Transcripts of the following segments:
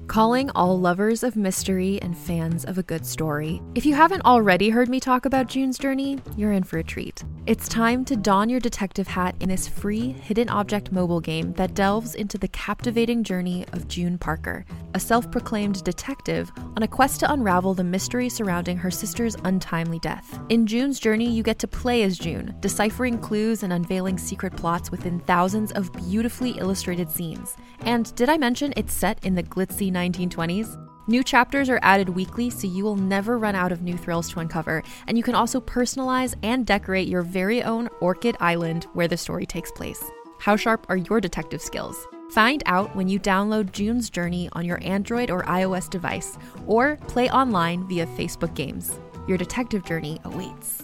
Calling all lovers of mystery and fans of a good story. If you haven't already heard me talk about June's Journey, you're in for a treat. It's time to don your detective hat in this free hidden object mobile game that delves into the captivating journey of June Parker, a self-proclaimed detective on a quest to unravel the mystery surrounding her sister's untimely death. In June's Journey, you get to play as June, deciphering clues and unveiling secret plots within thousands of beautifully illustrated scenes. And did I mention it's set in the glitzy 1920s? New chapters are added weekly, so you will never run out of new thrills to uncover, and you can also personalize and decorate your very own Orchid Island where the story takes place. How sharp are your detective skills? Find out when you download June's Journey on your Android or iOS device, or play online via Facebook Games. Your detective journey awaits.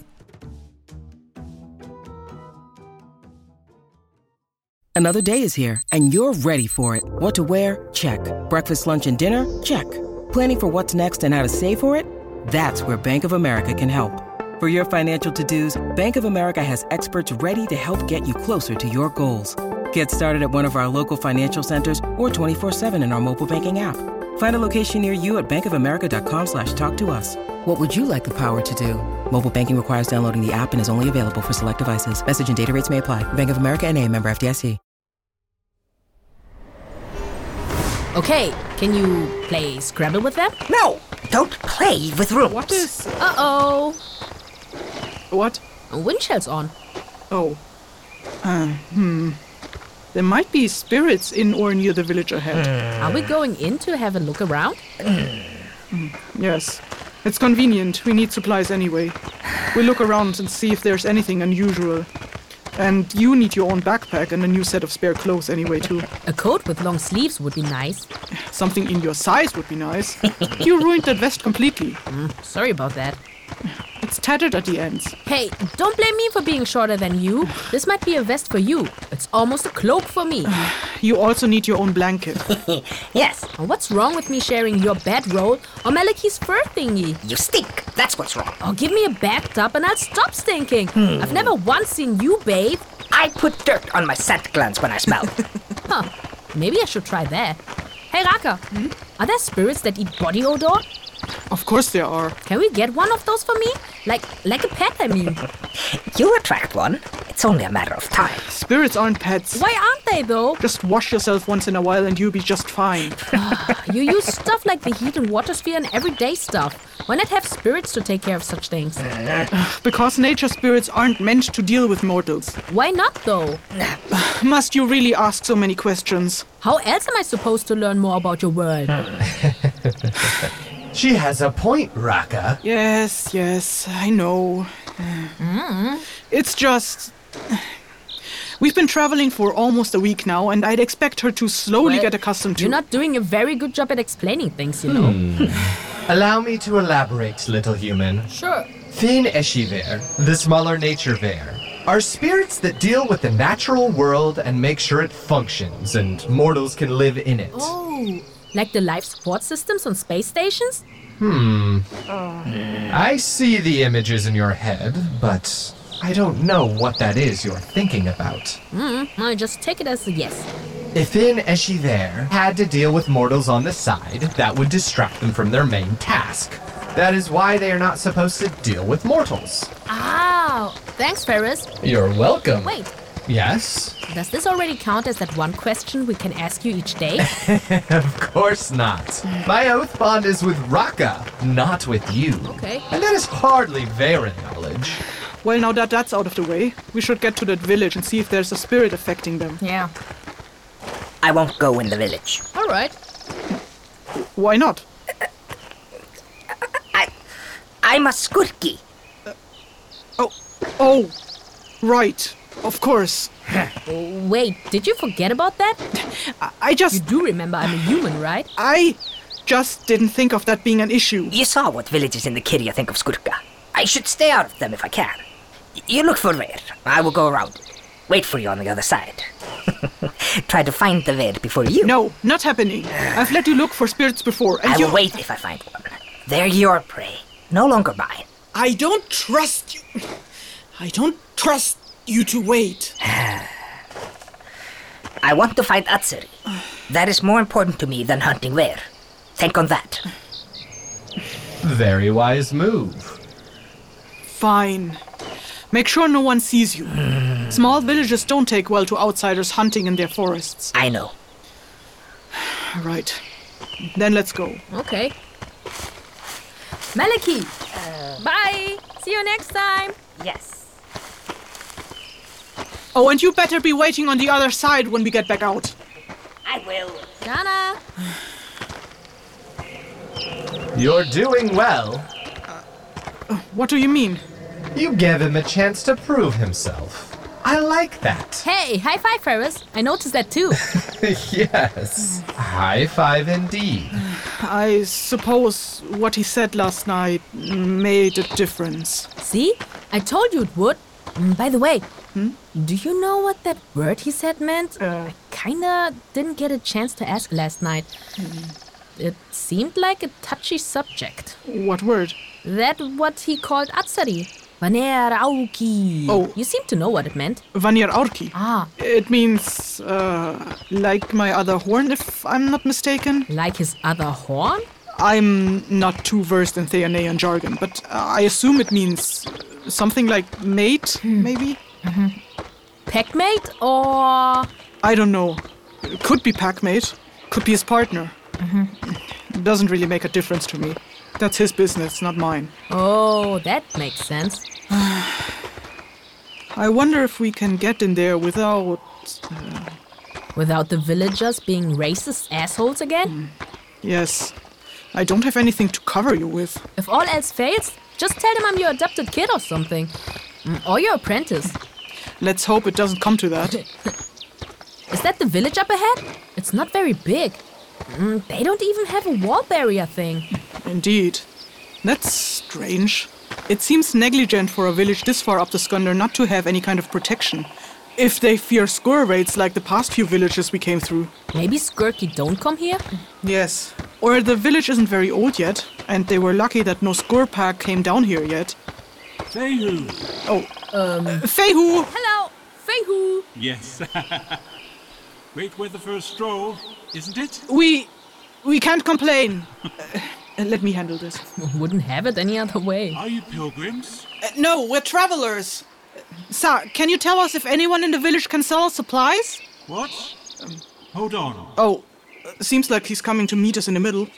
Another day is here, and you're ready for it. What to wear? Check. Breakfast, lunch, and dinner? Check. Planning for what's next and how to save for it? That's where Bank of America can help. For your financial to-dos, Bank of America has experts ready to help get you closer to your goals. Get started at one of our local financial centers or 24/7 in our mobile banking app. Find a location near you at bankofamerica.com/talktous. What would you like the power to do? Mobile banking requires downloading the app and is only available for select devices. Message and data rates may apply. Bank of America N.A., member FDIC. Okay, can you play Scrabble with them? No, don't play with rules. What is... Uh-oh. What? Wind shell's on. Oh. There might be spirits in or near the village ahead. Are we going in to have a look around? Yes. It's convenient. We need supplies anyway. We'll look around and see if there's anything unusual. And you need your own backpack and a new set of spare clothes anyway, too. A coat with long sleeves would be nice. Something in your size would be nice. You ruined that vest completely. Sorry about that. It's tattered at the ends. Hey, don't blame me for being shorter than you. This might be a vest for you. It's almost a cloak for me. You also need your own blanket. Yes, And what's wrong with me sharing your bedroll or Malachi's fur thingy? you stink. That's what's wrong. Oh, give me a bathtub and I'll stop stinking. I've never once seen you bathe. I put dirt on my scent glands when I smell. Maybe I should try that. Hey, Raka, are there spirits that eat body odor? Of course there are. Can we get one of those for me? Like a pet, I mean. You attract one. It's only a matter of time. Spirits aren't pets. Why aren't they, though? Just wash yourself once in a while and you'll be just fine. You use stuff like the heat and water sphere and everyday stuff. Why not have spirits to take care of such things? Because nature spirits aren't meant to deal with mortals. Why not, though? Must you really ask so many questions? How else am I supposed to learn more about your world? She has a point, Raka. Yes, I know. It's just... We've been traveling for almost a week now, and I'd expect her to slowly get accustomed to... You're not doing a very good job at explaining things, you know. Allow me to elaborate, little human. Sure. Fin Eshiver, the smaller nature Ver, are spirits that deal with the natural world and make sure it functions and mortals can live in it. Oh, like the life support systems on space stations? I see the images in your head, but I don't know what that is you're thinking about. I just take it as a yes. If Fin Eshiver had to deal with mortals on the side, that would distract them from their main task. That is why they are not supposed to deal with mortals. Oh, thanks, Ferris. You're welcome. Wait, Yes? does this already count as that one question we can ask you each day? Of course not. My oath bond is with Raka, not with you. Okay. And that is hardly Varen knowledge. Well, now that that's out of the way, we should get to that village and see if there's a spirit affecting them. Yeah. I won't go in the village. All right. Why not? I'm a skurki. Oh, right. Of course. Wait, did you forget about that? I You just... do remember I'm a human, right? I just didn't think of that being an issue. You saw what villages in the Kirja think of skurka. I should stay out of them if I can. You look for Ver. I will go around it. Wait for you on the other side. Try to find the Ver before you. No, not happening. I've let you look for spirits before, and I you... will wait if I find one. They're your prey, no longer mine. I don't trust you. I don't trust you to wait. I want to find Atsuri. That is more important to me than hunting Ver. Think on that. Very wise move. Fine. Make sure no one sees you. Small villages don't take well to outsiders hunting in their forests. I know. Right. Then let's go. Okay. Maliki! Bye! See you next time! Yes. Oh, and you better be waiting on the other side when we get back out. I will. Jana! You're doing well. What do you mean? You gave him a chance to prove himself. I like that. Hey, high five, Ferris. I noticed that too. Yes. High five indeed. I suppose what he said last night made a difference. See? I told you it would. By the way, do you know what that word he said meant? I kinda didn't get a chance to ask last night. It seemed like a touchy subject. What word? That what he called Atsari. Vanerauki. Oh. You seem to know what it meant. Vanir Aurki. Ah, It means, like my other horn, if I'm not mistaken. like his other horn? I'm not too versed in Theanean jargon, but I assume it means something like mate, maybe? Packmate or... I don't know. Could be packmate, could be his partner. Doesn't really make a difference to me. That's his business, not mine. Oh, that makes sense. I wonder if we can get in there without... Without the villagers being racist assholes again? Yes. I don't have anything to cover you with. If all else fails, just tell them I'm your adopted kid or something. Or your apprentice. Let's hope it doesn't come to that. Is that the village up ahead? It's not very big. They don't even have a wall barrier thing. Indeed. That's strange. It seems negligent for a village this far up the Skunder not to have any kind of protection. If they fear skur raids like the past few villages we came through. Maybe Skirky don't come here? Yes. Or the village isn't very old yet, and they were lucky that no skur pack came down here yet. Fehu! Fehu! Hello, Fehu. Yes. Great weather for a stroll, isn't it? We can't complain. Let me handle this. Wouldn't have it any other way. Are you pilgrims? No, we're travelers. Sir, can you tell us if anyone in the village can sell us supplies? What? Hold on. Oh, seems like he's coming to meet us in the middle.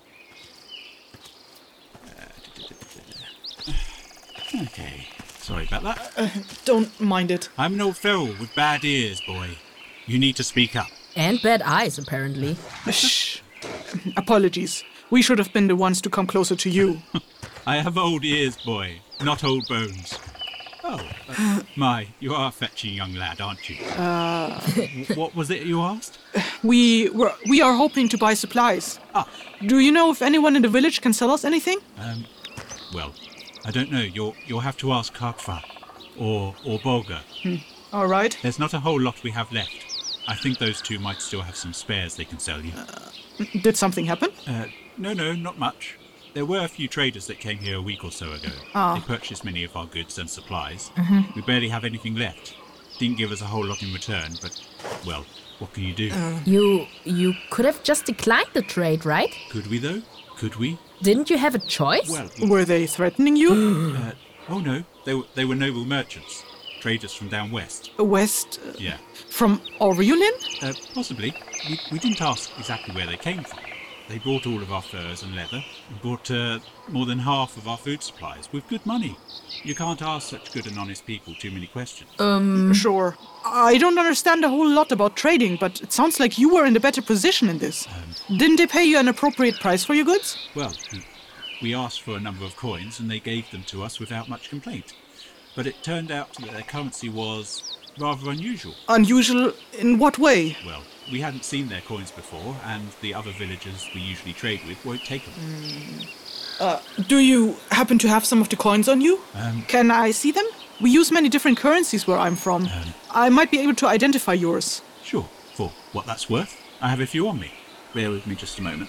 Okay. Sorry about that. Don't mind it. I'm an old feral with bad ears, boy. You need to speak up. And bad eyes, apparently. Shh. Apologies. We should have been the ones to come closer to you. I have old ears, boy, not old bones. Oh, my, you are a fetching young lad, aren't you? What was it you asked? We are hoping to buy supplies. Ah. Do you know if anyone in the village can sell us anything? Well, I don't know. You'll have to ask Karkfa or Bolga. All right. There's not a whole lot we have left. I think those two might still have some spares they can sell you. Did something happen? No, not much. There were a few traders that came here a week or so ago. They purchased many of our goods and supplies. We barely have anything left. Didn't give us a whole lot in return, but, well, what can you do? You could have just declined the trade, right? Could we, though? Could we? Didn't you have a choice? Well, Were they threatening you? oh no, they were noble merchants. Traders from down west. West? Yeah. From Oriolin? Possibly. We didn't ask exactly where they came from. They brought all of our furs and leather, and brought more than half of our food supplies with good money. You can't ask such good and honest people too many questions. Sure. I don't understand a whole lot about trading, but it sounds like you were in a better position in this. Didn't they pay you an appropriate price for your goods? Well, we asked for a number of coins, and they gave them to us without much complaint. But it turned out that their currency was rather unusual. Unusual in what way? Well, we hadn't seen their coins before, and the other villagers we usually trade with won't take them. Do you happen to have some of the coins on you? Can I see them? We use many different currencies where I'm from. I might be able to identify yours. Sure, for what that's worth. I have a few on me. Bear with me just a moment.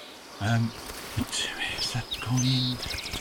Where's that coin?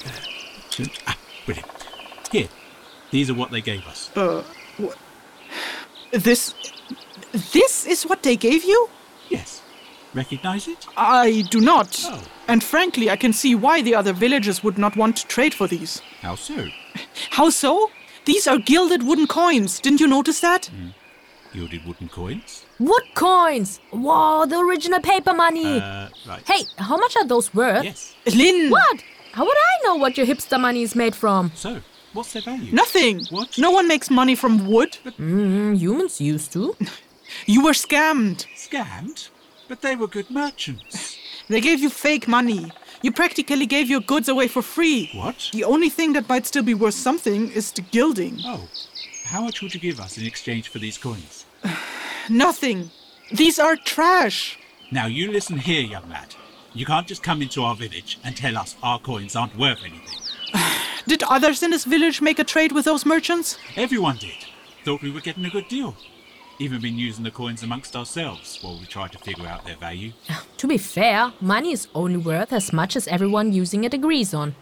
Brilliant. Here, these are what they gave us. This is what they gave you? Yes. Recognize it? I do not. Oh. And frankly, I can see why the other villagers would not want to trade for these. How so? How so? These are gilded wooden coins. Didn't you notice that? Gilded wooden coins? Wood coins! Wow, the original paper money! Right. Hey, how much are those worth? Yes. Lynn! What? How would I know what your hipster money is made from? So, what's their value? Nothing. What? No one makes money from wood. Humans used to. You were scammed. Scammed? But they were good merchants. They gave you fake money. You practically gave your goods away for free. What? The only thing that might still be worth something is the gilding. Oh. How much would you give us in exchange for these coins? Nothing. These are trash. Now you listen here, young lad. You can't just come into our village and tell us our coins aren't worth anything. Did others in this village make a trade with those merchants? Everyone did. Thought we were getting a good deal. Even been using the coins amongst ourselves while we tried to figure out their value. To be fair, money is only worth as much as everyone using it agrees on.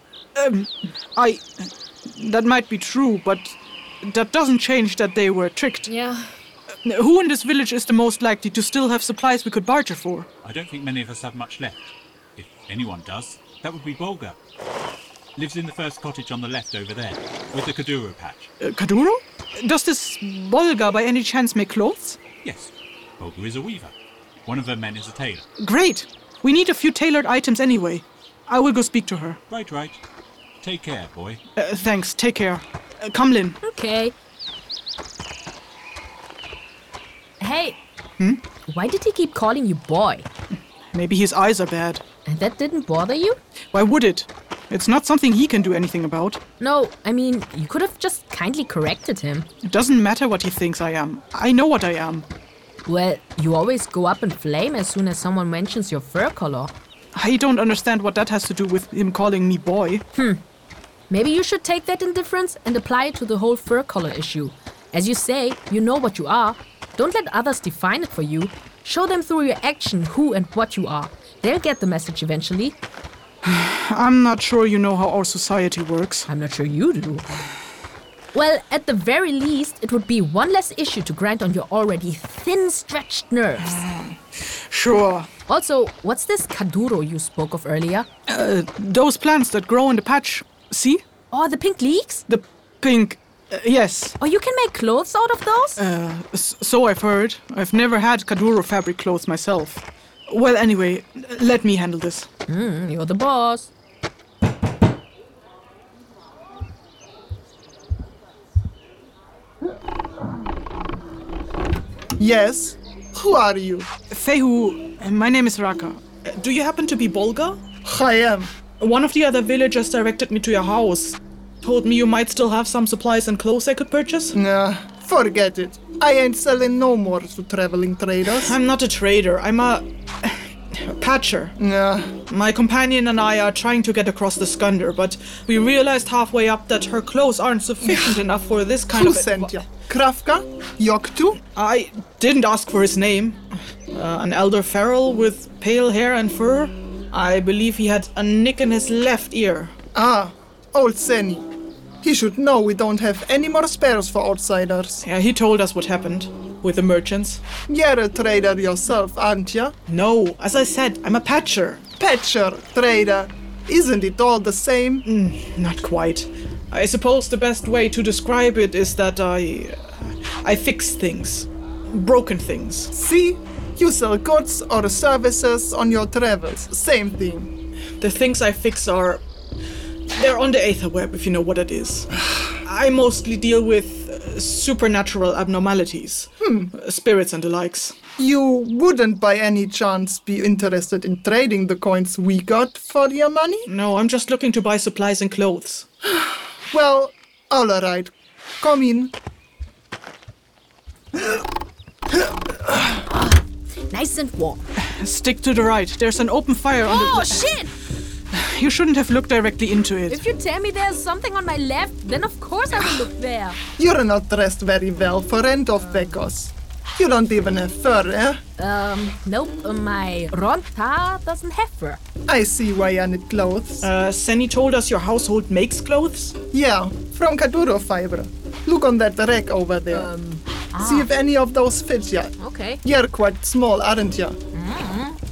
That might be true, but that doesn't change that they were tricked. Yeah. Who in this village is the most likely to still have supplies we could barter for? I don't think many of us have much left. If anyone does, that would be Bolga. Lives in the first cottage on the left over there, with the Kaduro patch. Kaduro? Does this Bolga by any chance make clothes? Yes, Bolga is a weaver. One of her men is a tailor. Great. We need a few tailored items anyway. I will go speak to her. Right. Take care, boy. Thanks. Take care. Come, Lynn. Okay. Hey. Why did he keep calling you boy? Maybe his eyes are bad. And that didn't bother you? Why would it? It's not something he can do anything about. No, I mean, you could have just kindly corrected him. It doesn't matter what he thinks I am. I know what I am. Well, you always go up in flame as soon as someone mentions your fur color. I don't understand what that has to do with him calling me boy. Maybe you should take that indifference and apply it to the whole fur color issue. As you say, you know what you are. Don't let others define it for you. Show them through your action who and what you are. They'll get the message eventually. I'm not sure you know how our society works. I'm not sure you do. Well, at the very least, it would be one less issue to grind on your already thin, stretched nerves. Sure. Also, what's this Kaduro you spoke of earlier? Those plants that grow in the patch. See? Oh, the pink leeks? The pink... yes. Oh, you can make clothes out of those? So I've heard. I've never had Kaduro fabric clothes myself. Well, anyway, let me handle this. You're the boss. Yes? Who are you? Fehu, my name is Raka. Do you happen to be Bolga? I am. One of the other villagers directed me to your house. Told me you might still have some supplies and clothes I could purchase. Nah, forget it. I ain't selling no more to traveling traders. I'm not a trader. I'm a patcher. Nah. My companion and I are trying to get across the Skunder, but we realized halfway up that her clothes aren't sufficient enough for this kind Who of... sent ya? Krafka? Yoktu? I didn't ask for his name. An elder feral with pale hair and fur. I believe he had a nick in his left ear. Ah, old Seni. He should know we don't have any more spares for outsiders. Yeah, he told us what happened with the merchants. You're a trader yourself, aren't ya? No, as I said, I'm a patcher. Patcher, trader. Isn't it all the same? Not quite. I suppose the best way to describe it is that I fix things. Broken things. See? You sell goods or services on your travels. Same thing. The things I fix are... they're on the Aether Web, if you know what it is. I mostly deal with supernatural abnormalities. Spirits and the likes. You wouldn't by any chance be interested in trading the coins we got for your money? No, I'm just looking to buy supplies and clothes. Well, all right. Come in. Nice and warm. Stick to the right. There's an open fire on Oh, the... shit! You shouldn't have looked directly into it. If you tell me there's something on my left, then of course I will look there. You're not dressed very well for end of Pekos. You don't even have fur, eh? Nope, my Ronta doesn't have fur. I see why you need clothes. Seni told us your household makes clothes? Yeah, from Kaduro fiber. Look on that rack over there. See if any of those fit ya. Okay. You're quite small, aren't ya?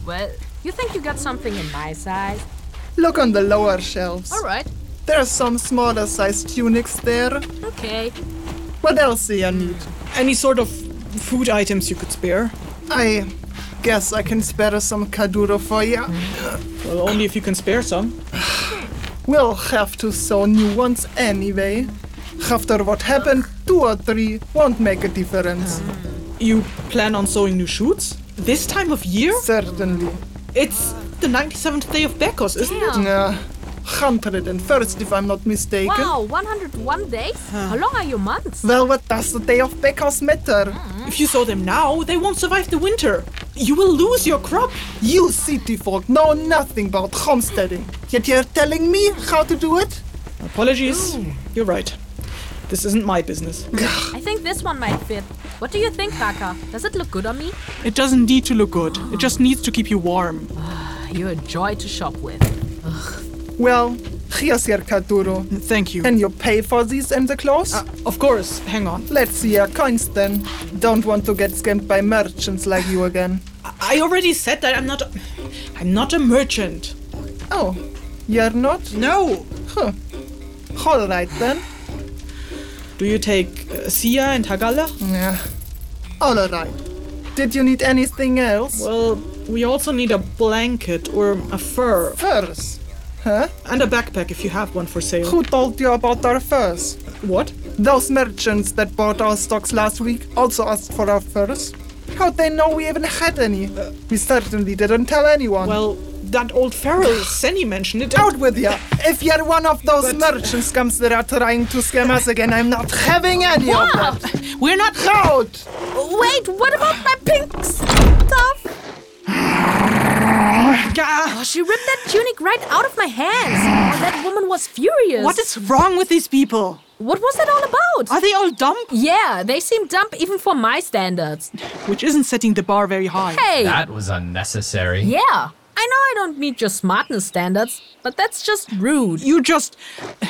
Well, you think you got something in my size? Look on the lower shelves. All right. There's some smaller sized tunics there. Okay. What else do you need? Any sort of food items you could spare? I guess I can spare some kaduro for you. Well, only if you can spare some. We'll have to sew new ones anyway. After what happened, 2 or 3 won't make a difference. You plan on sewing new shoots? This time of year? Certainly. It's the 97th day of Bekos, isn't it? Yeah. 101st, if I'm not mistaken. Wow, 101 days? How long are your months? Well, what does the day of Bekos matter? If you sow them now, they won't survive the winter. You will lose your crop. You city folk know nothing about homesteading, yet you're telling me how to do it? Apologies. You're right. This isn't my business. I think this one might fit. What do you think, Baka? Does it look good on me? It doesn't need to look good. It just needs to keep you warm. You're a joy to shop with. Well, here's your kaduro. Thank you. And you pay for these and the clothes? Of course. Hang on. Let's see your coins then. Don't want to get scammed by merchants like you again. I already said that I'm not a merchant. Oh, you're not? No. Huh. All right then. Do you take Sia and Hagala? Yeah. All right. Did you need anything else? Well, we also need a blanket or a fur. Furs? Huh? And a backpack if you have one for sale. Who told you about our furs? What? Those merchants that bought our stocks last week also asked for our furs. How'd they know we even had any? We certainly didn't tell anyone. Well, that old feral Senny mentioned it. Out with you! If you're one of those merchant scums that are trying to scam us again, I'm not having any of that. We're not Out! Wait, what about my pink stuff? Oh, she ripped that tunic right out of my hands. Oh, that woman was furious. What is wrong with these people? What was that all about? Are they all dumb? Yeah, they seem dumb even for my standards. Which isn't setting the bar very high. Hey! That was unnecessary. Yeah, I know I don't meet your smartness standards, but that's just rude. You just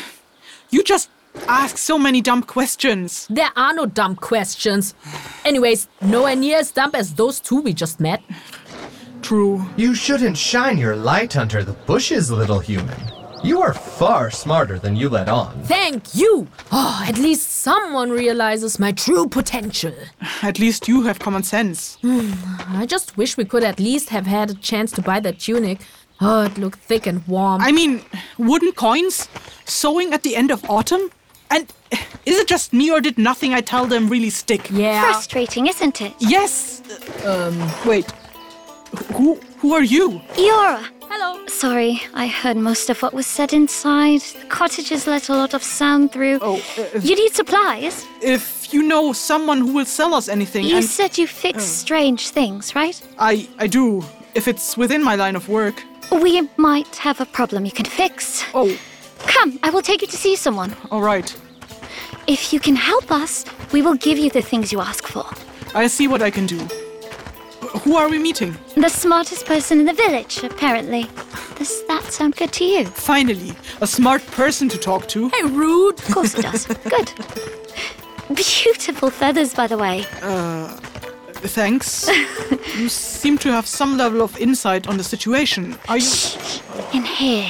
ask so many dumb questions. There are no dumb questions. Anyways, nowhere near as dumb as those two we just met. True. You shouldn't shine your light under the bushes, little human. You are far smarter than you let on. Thank you! Oh, at least someone realizes my true potential. At least you have common sense. I just wish we could at least have had a chance to buy that tunic. Oh, it looked thick and warm. I mean, wooden coins? Sewing at the end of autumn? And is it just me or did nothing I tell them really stick? Yeah. Frustrating, isn't it? Yes. Wait. Who are you? Eora. Hello. Sorry, I heard most of what was said inside. The cottages let a lot of sound through. Oh, You need supplies? if you know someone who will sell us anything, You and said you fix strange things, right? I do, if it's within my line of work. We might have a problem you can fix. Oh, Come, I will take you to see someone. all right. If you can help us, we will give you the things you ask for. I'll see what I can do. Who are we meeting? The smartest person in the village, apparently. Does that sound good to you? Finally, a smart person to talk to. Hey, rude. Of course it does. Good. Beautiful feathers, by the way. Thanks. You seem to have some level of insight on the situation. Are you... In here.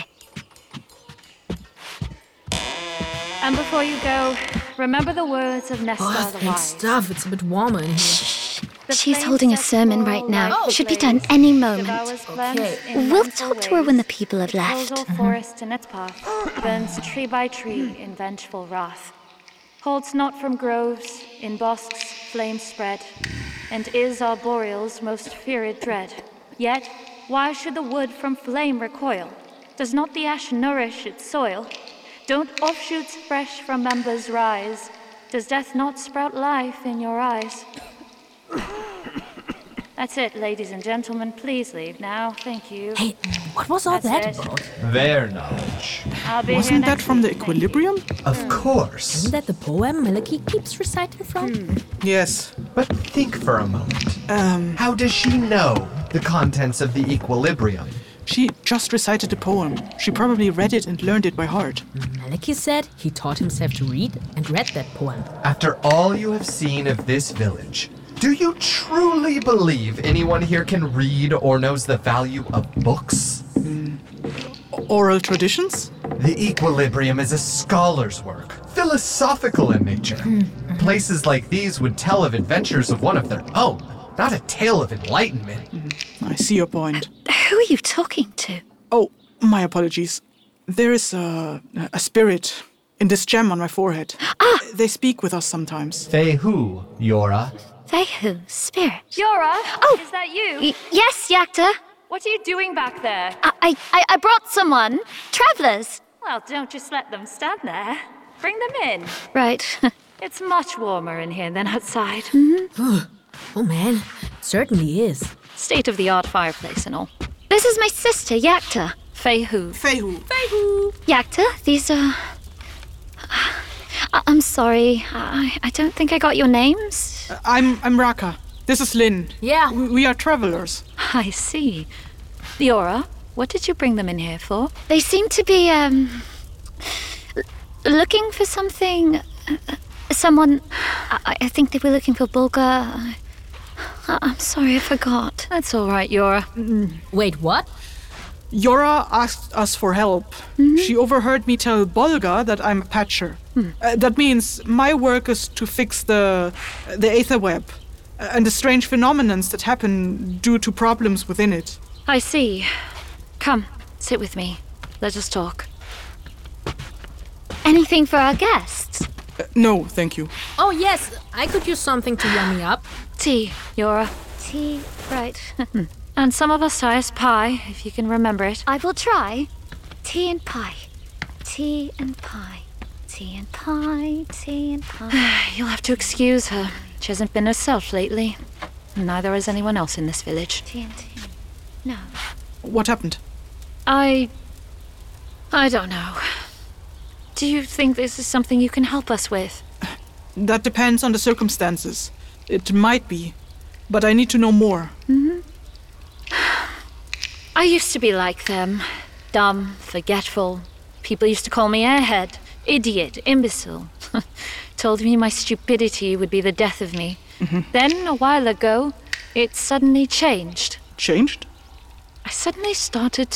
And before you go, remember the words of Nestor Oh, the thank Wise. stuff. It's a bit warmer in here. The She's flame holding a sets sermon coral right now. like Should be flames, done any moment. devours plants Okay. in We'll vengeful talk to her when the ways, people have kills left. all forest in its path, burns tree by tree in vengeful wrath, holds not from groves, in bosks flames spread, and is arboreal's most feared dread. Yet, why should the wood from flame recoil? Does not the ash nourish its soil? Don't offshoots fresh from members rise? Does death not sprout life in your eyes? That's it, ladies and gentlemen. Please leave now. Thank you. Hey, what was all That's that it. about? Their knowledge. I'll be here Wasn't that next from the week. equilibrium? Of course. Isn't that the poem Maliki keeps reciting from? Yes. But think for a moment. How does she know the contents of the equilibrium? She just recited the poem. She probably read it and learned it by heart. Maliki said he taught himself to read and read that poem. After all you have seen of this village, Do you truly believe anyone here can read or knows the value of books? Oral traditions? The Equilibrium is a scholar's work, philosophical in nature. Places like these would tell of adventures of one of their own, not a tale of enlightenment. I see your point. Who are you talking to? Oh, my apologies. There is a spirit in this gem on my forehead. They speak with us sometimes. They who, Yora? They who? Spirit? Yora, Oh. is that you? Yes, Yakta. What are you doing back there? I brought someone. Travelers. Well, don't just let them stand there. Bring them in. Right. It's much warmer in here than outside. Oh man, certainly is. State-of-the-art fireplace and all. This is my sister, Yakta. Feihu. Feihu. Yakta, these are... I'm sorry. I don't think I got your names. I'm Raka. This is Lynn. Yeah. We are travelers. I see. Yora, what did you bring them in here for? They seem to be, looking for something... someone... I think they were looking for Bulga. I'm sorry, I forgot. That's all right, Yora. Wait, what? Yora asked us for help. She overheard me tell Bolga that I'm a patcher. That means my work is to fix the Aether Web and the strange phenomenons that happen due to problems within it. I see. Come, sit with me. Let us talk. Anything for our guests? No, thank you. Oh yes, I could use something to warm me up. Tea, Yora. Tea, right. And some of us size pie, if you can remember it. I will try. Tea and pie. Tea and pie. Tea and pie. Tea and pie. You'll have to excuse her. She hasn't been herself lately. Neither has anyone else in this village. Tea and tea. No. What happened? I don't know. Do you think this is something you can help us with? That depends on the circumstances. It might be, but I need to know more. I used to be like them. Dumb, forgetful. People used to call me airhead, idiot, imbecile. Told me my stupidity would be the death of me. Then, a while ago, it suddenly changed. Changed? I suddenly started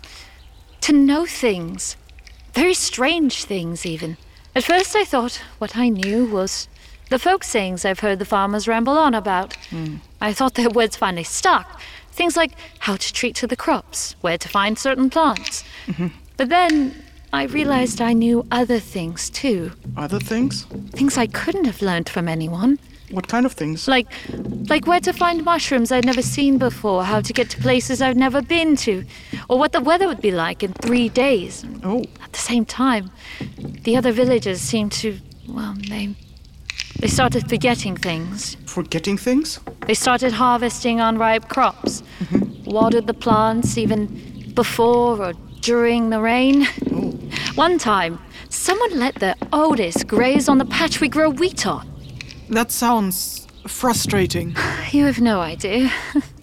to know things. Very strange things, even. At first I thought what I knew was the folk sayings I've heard the farmers ramble on about. I thought their words finally stuck. Things like how to treat to the crops, where to find certain plants. But then I realized I knew other things, too. Other things? Things I couldn't have learned from anyone. What kind of things? Like where to find mushrooms I'd never seen before, how to get to places I've never been to, or what the weather would be like in 3 days. Oh. At the same time, the other villagers seemed to, well, they started forgetting things. Forgetting things? They started harvesting unripe crops, watered the plants even before or during the rain. One time, someone let their Otis graze on the patch we grow wheat on. That sounds frustrating. You have no idea.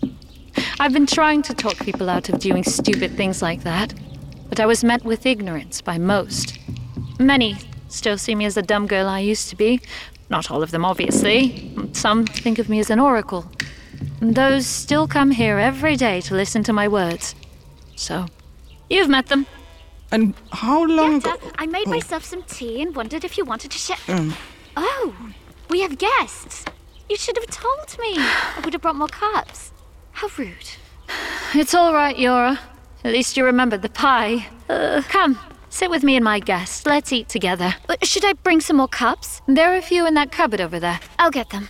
I've been trying to talk people out of doing stupid things like that, but I was met with ignorance by most. Many still see me as the dumb girl I used to be. Not all of them, obviously. Some think of me as an oracle. And those still come here every day to listen to my words. So, you've met them. And how long ago? Yakta, I made myself some tea and wondered if you wanted to share... Oh, we have guests. You should have told me. I would have brought more cups. How rude. It's all right, Yora. At least you remembered the pie. Come, sit with me and my guest. Let's eat together. Should I bring some more cups? There are a few in that cupboard over there. I'll get them.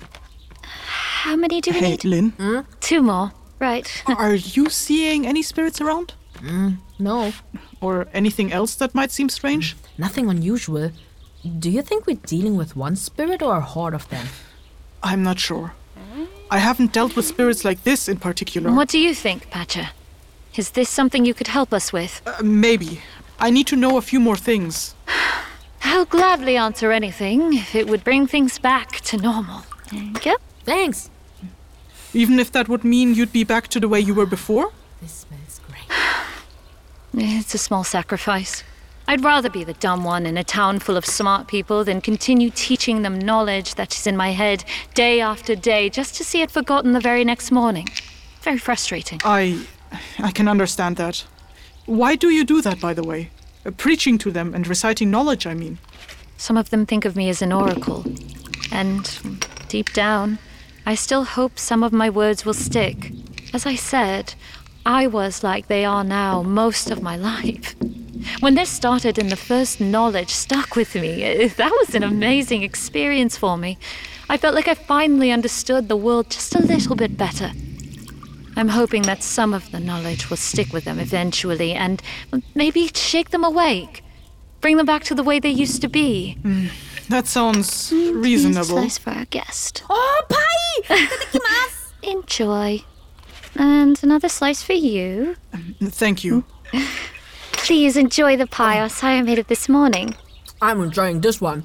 How many do we Hey, need? Lynn, 2 more. Right. are you seeing any spirits around? No, Or anything else that might seem strange? nothing unusual. Do you think we're dealing with one spirit or a horde of them? I'm not sure. I haven't dealt with spirits like this in particular. What do you think, Patcher? Is this something you could help us with? Maybe. I need to know a few more things. I'll gladly answer anything if it would bring things back to normal. Yep. Thanks. Even if that would mean you'd be back to the way you were before? This smells great. It's a small sacrifice. I'd rather be the dumb one in a town full of smart people than continue teaching them knowledge that is in my head day after day just to see it forgotten the very next morning. Very frustrating. I can understand that. Why do you do that, by the way? Preaching to them and reciting knowledge, I mean. Some of them think of me as an oracle. And deep down, I still hope some of my words will stick. As I said, I was like they are now most of my life. When this started and the first knowledge stuck with me, that was an amazing experience for me. I felt like I finally understood the world just a little bit better. I'm hoping that some of the knowledge will stick with them eventually and maybe shake them awake. Bring them back to the way they used to be. That sounds reasonable. Slice for our guest. Oh, pie! Itadakimasu! Enjoy. And another slice for you. Thank you. Please enjoy the pie our sire made it this morning. I'm enjoying this one.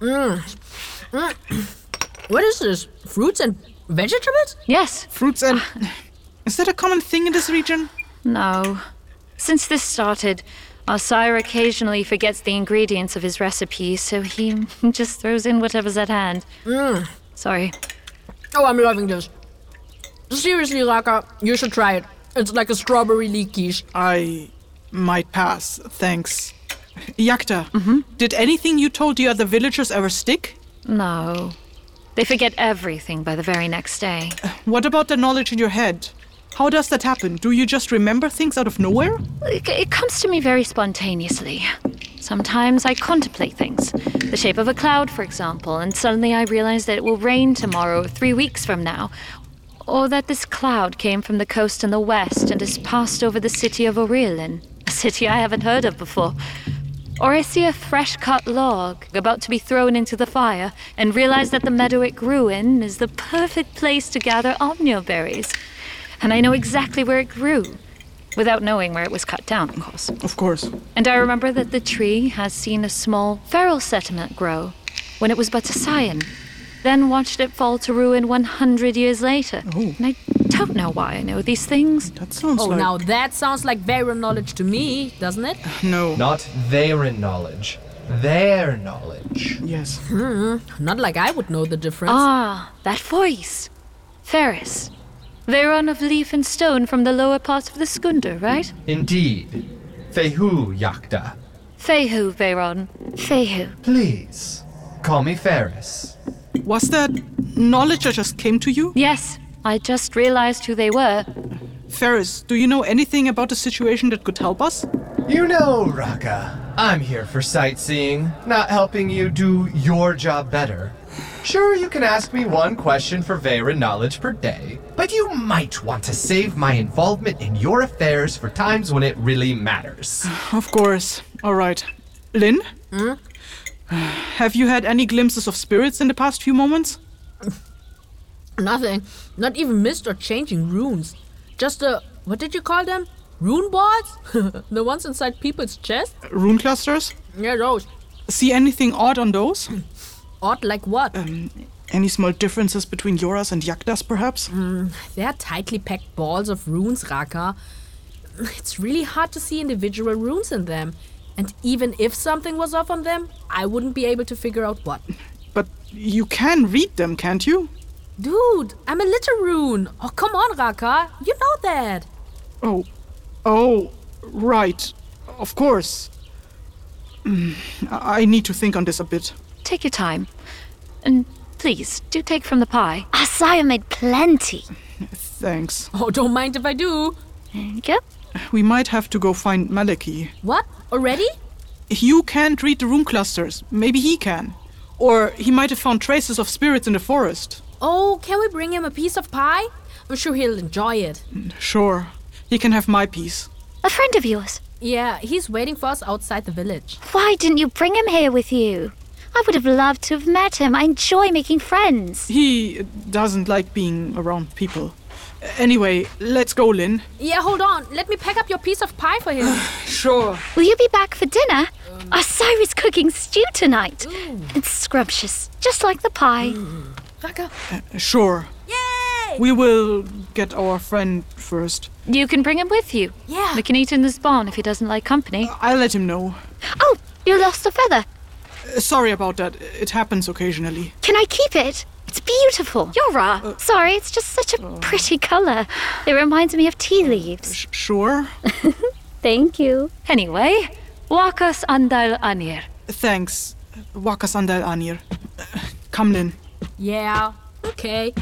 What is this? Fruits and vegetables? Yes. Fruits and... Is that a common thing in this region? No. Since this started, our sire occasionally forgets the ingredients of his recipe, so he just throws in whatever's at hand. Sorry. Oh, I'm loving this. Seriously, Raka, you should try it. It's like a strawberry leek quiche. I might pass, thanks. Yakta, did anything you told the other villagers ever stick? No. They forget everything by the very next day. What about the knowledge in your head? How does that happen? Do you just remember things out of nowhere? It comes to me very spontaneously. Sometimes I contemplate things. The shape of a cloud, for example, and suddenly I realize that it will rain tomorrow, 3 weeks from now. Or that this cloud came from the coast in the west and has passed over the city of Aurelin, a city I haven't heard of before. Or I see a fresh-cut log about to be thrown into the fire and realize that the meadow it grew in is the perfect place to gather omnio berries. And I know exactly where it grew, without knowing where it was cut down, of course. Of course. And I remember that the tree has seen a small feral settlement grow when it was but a scion, then watched it fall to ruin 100 years later. Oh. And I don't know why I know these things. That sounds like... now that sounds like Veyron knowledge to me, doesn't it? No. Not their knowledge. Their knowledge. Yes. Not like I would know the difference. Ah, that voice. Ferris. Veyron of leaf and stone from the lower parts of the Skunda, right? Indeed. Fehu, Yakta. Fehu, Veyron. Fehu. Please, call me Ferris. Was that knowledge that just came to you? Yes, I just realized who they were. Ferris, do you know anything about the situation that could help us? You know, Raka, I'm here for sightseeing, not helping you do your job better. Sure, you can ask me one question for Veyron knowledge per day, but you might want to save my involvement in your affairs for times when it really matters. Of course. All right. Lynn? Have you had any glimpses of spirits in the past few moments? Nothing. Not even mist or changing runes. Just what did you call them? Rune boards? The ones inside people's chests? Rune clusters? Yeah, those. See anything odd on those? Odd like what? Any small differences between Yoras and Yaktas, perhaps? They're tightly packed balls of runes, Raka. It's really hard to see individual runes in them. And even if something was off on them, I wouldn't be able to figure out what. But you can read them, can't you? Dude, I'm a Litterrune. Oh, come on, Raka. You know that. Oh, right. Of course. I need to think on this a bit. Take your time. And please, do take from the pie. Our sire made plenty. Thanks. Oh, don't mind if I do. Yep. We might have to go find Maliki. What? Already? You can't read the rune clusters. Maybe he can. Or he might have found traces of spirits in the forest. Oh, can we bring him a piece of pie? I'm sure he'll enjoy it. Sure. He can have my piece. A friend of yours? Yeah, he's waiting for us outside the village. Why didn't you bring him here with you? I would have loved to have met him. I enjoy making friends. He doesn't like being around people. Anyway, let's go, Lynn. Yeah, hold on. Let me pack up your piece of pie for him. Sure. Will you be back for dinner? Our sire is cooking stew tonight. It's scrumptious, just like the pie. Raka. Sure. Yay! We will get our friend first. You can bring him with you. Yeah. We can eat in the spawn if he doesn't like company. I'll let him know. Oh, you lost a feather. Sorry about that. It happens occasionally. Can I keep it? It's beautiful. Yora. Sorry, it's just such a pretty colour. It reminds me of tea leaves. Sure. Thank you. Anyway, Wakas Andal Anir. Thanks. Wakas Andal Anir. Come, Lynn. Yeah, okay.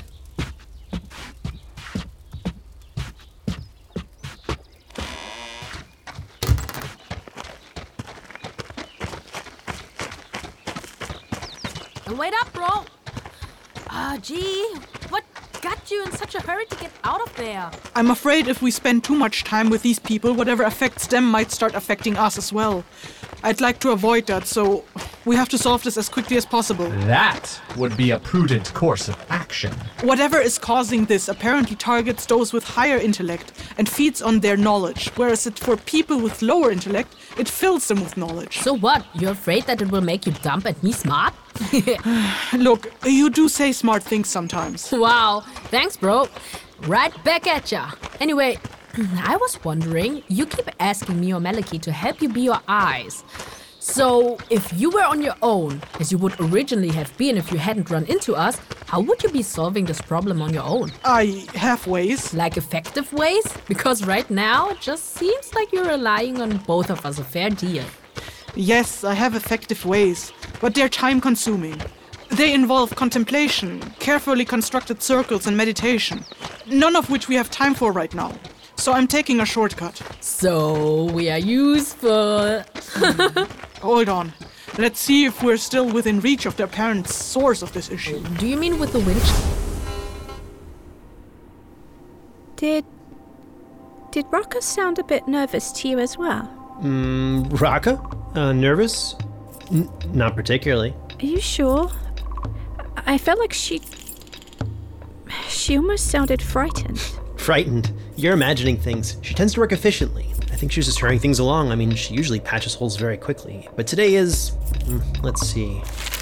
Wait up, bro. Gee, what got you in such a hurry to get out of there? I'm afraid if we spend too much time with these people, whatever affects them might start affecting us as well. I'd like to avoid that, so we have to solve this as quickly as possible. That would be a prudent course of action. Whatever is causing this apparently targets those with higher intellect and feeds on their knowledge, whereas for people with lower intellect, it fills them with knowledge. So what? You're afraid that it will make you dumb and me smart? Look, you do say smart things sometimes. Wow, thanks, bro. Right back at ya. Anyway, I was wondering, you keep asking me or Maliki to help you be your eyes. So, if you were on your own, as you would originally have been if you hadn't run into us, how would you be solving this problem on your own? I have ways. Like effective ways? Because right now, it just seems like you're relying on both of us a fair deal. Yes, I have effective ways, but they're time-consuming. They involve contemplation, carefully constructed circles and meditation, none of which we have time for right now. So I'm taking a shortcut. So we are useful. Hold on. Let's see if we're still within reach of the apparent source of this issue. Do you mean with the winch? Did Raka sound a bit nervous to you as well? Raka? Nervous? Not particularly. Are you sure? I felt like she almost sounded frightened. Frightened? You're imagining things. She tends to work efficiently. I think she's just hurrying things along. I mean, she usually patches holes very quickly. But today is... let's see.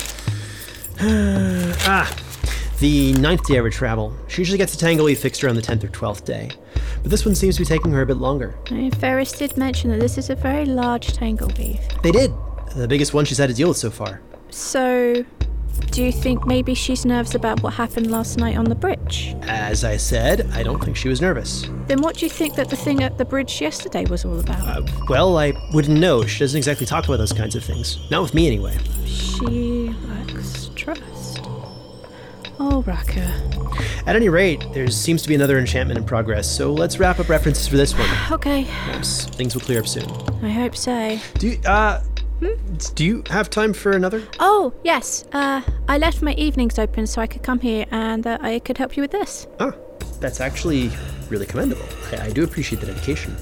The 9th day of her travel. She usually gets a tangle weave fixed around the 10th or 12th day. But this one seems to be taking her a bit longer. Ferris did mention that this is a very large tangle weave. They did. The biggest one she's had to deal with so far. So, do you think maybe she's nervous about what happened last night on the bridge? As I said, I don't think she was nervous. Then what do you think that the thing at the bridge yesterday was all about? Well, I wouldn't know. She doesn't exactly talk about those kinds of things. Not with me, anyway. She lacks trust. Oh, Raka. At any rate, there seems to be another enchantment in progress, so let's wrap up references for this one. Okay. Perhaps things will clear up soon. I hope so. Do you have time for another? Oh, yes. I left my evenings open so I could come here and I could help you with this. Ah, that's actually really commendable. I do appreciate the dedication.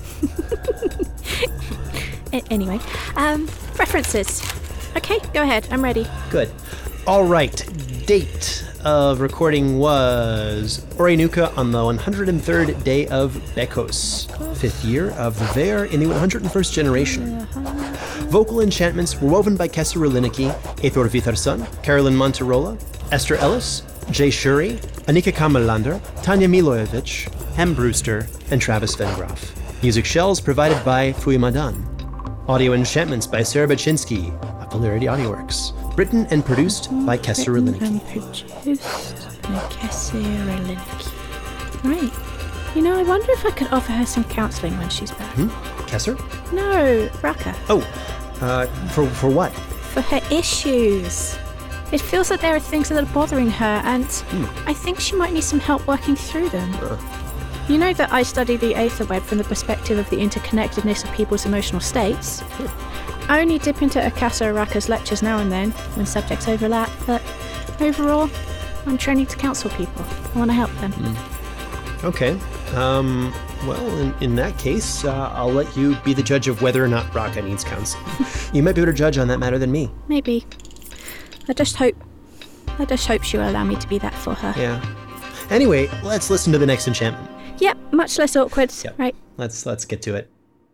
Anyway, references. Okay, go ahead. I'm ready. Good. All right. Date of recording was Orenuka on the 103rd day of Bekos, 5th year of the Ver in the 101st generation. Vocal enchantments were woven by Kessa Ruliniki, Eithor Vitharson, Carolyn Monterola, Esther Ellis, Jay Shuri, Anika Kamalander, Tanya Milojevic, Hem Brewster, and Travis Vengroff. Music shells provided by Fui Madan. Audio enchantments by Sarah Baczynski of Polarity AudioWorks. Written and produced by Kessa Ruliniki. Produced by Kessa Ruliniki. Right. You know, I wonder if I could offer her some counselling when she's back. Kessa? No, Raka. Oh, for what? For her issues. It feels that there are things that are bothering her, and I think she might need some help working through them. You know that I study the Aetherweb from the perspective of the interconnectedness of people's emotional states. I only dip into Akasa Araka's lectures now and then, when subjects overlap, but overall, I'm training to counsel people. I want to help them. Okay. Well, in that case, I'll let you be the judge of whether or not Raka needs counsel. You might be a better judge on that matter than me. Maybe. I just hope she'll allow me to be that for her. Yeah. Anyway, let's listen to the next enchantment. Yep, much less awkward. Yep. Right. Let's get to it.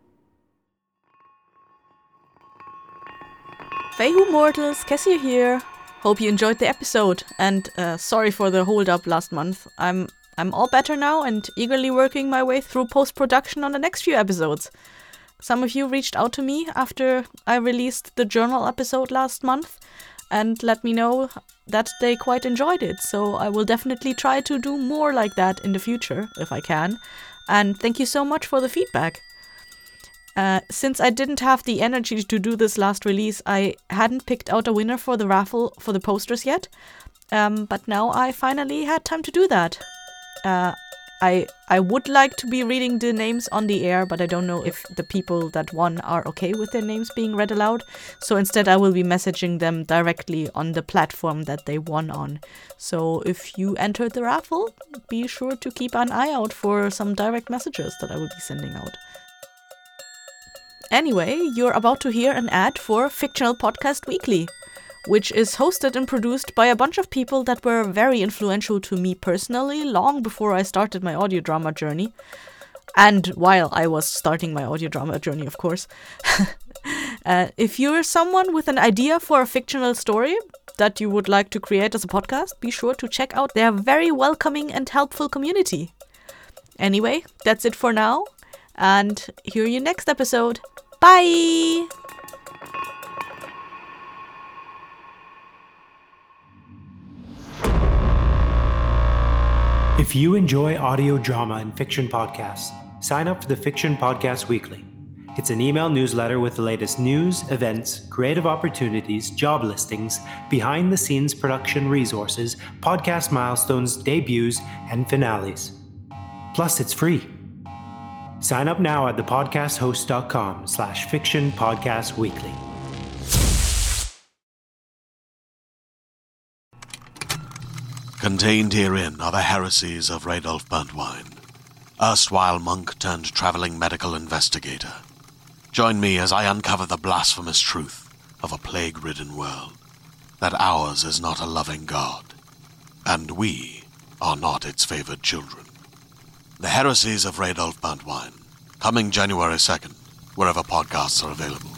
Feihu Mortals, Cassia here. Hope you enjoyed the episode, and sorry for the hold up last month. I'm all better now and eagerly working my way through post-production on the next few episodes. Some of you reached out to me after I released the journal episode last month and let me know that they quite enjoyed it. So I will definitely try to do more like that in the future, if I can. And thank you so much for the feedback. Since I didn't have the energy to do this last release, I hadn't picked out a winner for the raffle for the posters yet. But now I finally had time to do that. I would like to be reading the names on the air, but I don't know if the people that won are okay with their names being read aloud. So instead I will be messaging them directly on the platform that they won on. So if you entered the raffle, be sure to keep an eye out for some direct messages that I will be sending out. Anyway, you're about to hear an ad for Fictional Podcast Weekly, which is hosted and produced by a bunch of people that were very influential to me personally long before I started my audio drama journey. And while I was starting my audio drama journey, of course. If you're someone with an idea for a fictional story that you would like to create as a podcast, be sure to check out their very welcoming and helpful community. Anyway, that's it for now. And hear you next episode. Bye! If you enjoy audio drama and fiction podcasts, sign up for the Fiction Podcast Weekly. It's an email newsletter with the latest news, events, creative opportunities, job listings, behind-the-scenes production resources, podcast milestones, debuts, and finales. Plus, it's free. Sign up now at thepodcasthost.com/Fiction Podcast Weekly. Contained herein are the heresies of Radolf Burntwine, erstwhile monk turned traveling medical investigator. Join me as I uncover the blasphemous truth of a plague-ridden world, that ours is not a loving God, and we are not its favored children. The Heresies of Radolf Burntwine, coming January 2nd, wherever podcasts are available.